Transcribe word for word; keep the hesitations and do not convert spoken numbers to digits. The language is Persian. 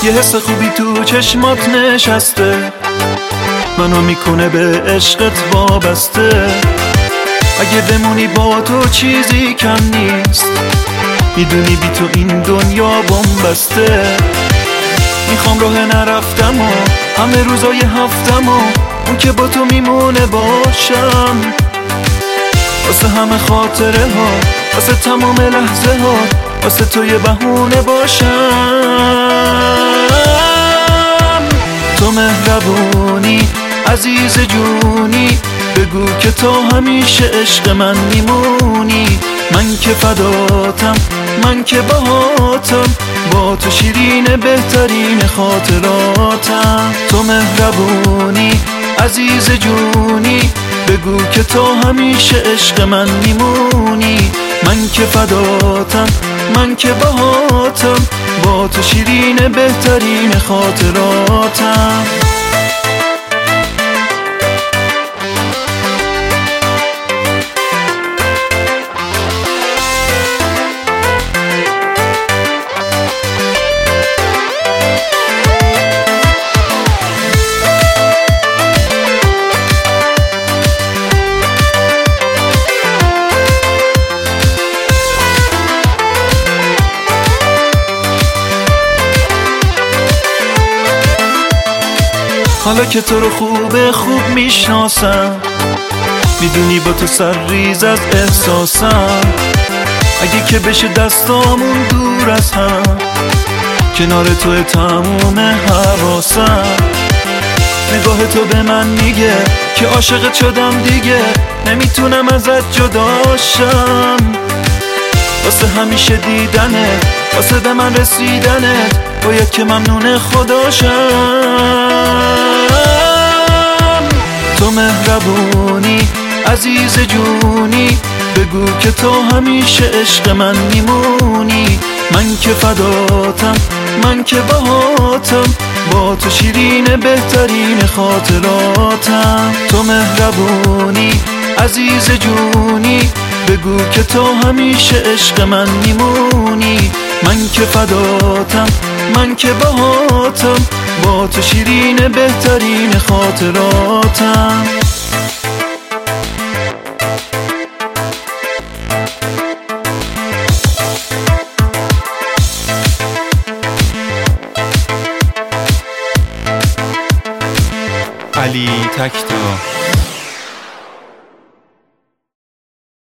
یه حس خوبی تو چشمات نشسته، منو میکنه به عشقت وابسته. اگه بمونی با تو چیزی کم نیست، میدونی بی تو این دنیا بن‌بسته. میخوام راه نرفتم و همه روزای هفتم و اون که با تو میمونه باشم، واسه همه خاطره ها، واسه تمام لحظه ها، واسه تو یه بهونه باشم. تو مهربونی عزیز جونی، بگو که تا همیشه عشق من میمونی. من که فداتم، من که باهاتم، با تو شیرین بهترین خاطراتم. تو مهربونی عزیز جونی، بگو که تا همیشه عشق من میمونی. من که فداتم، من که باهاتم، با تو شیرین بهترین خاطراتم. حالا که تو رو خوب خوب میشناسم، میدونی با تو سر ریز از احساسم. اگه که بشه دستامون دور از هم، کنار تو تموم حواسم. نگاه تو به من میگه که عاشقت شدم دیگه، نمیتونم ازت جداشم. واسه همیشه دیدنت، واسه به من رسیدنت، باید که ممنون خداشم. تو مهربونی عزیز جونی، بگو که تو همیشه عشق من میمونی. من که فداتم، من که باهاتم، با تو شیرین بهترین خاطراتم. تو مهربونی عزیز جونی، بگو که تو همیشه عشق من میمونی. من که فداتم، من که باهاتم، با تو شیرین بهترین خاطراتم. علی تکتا.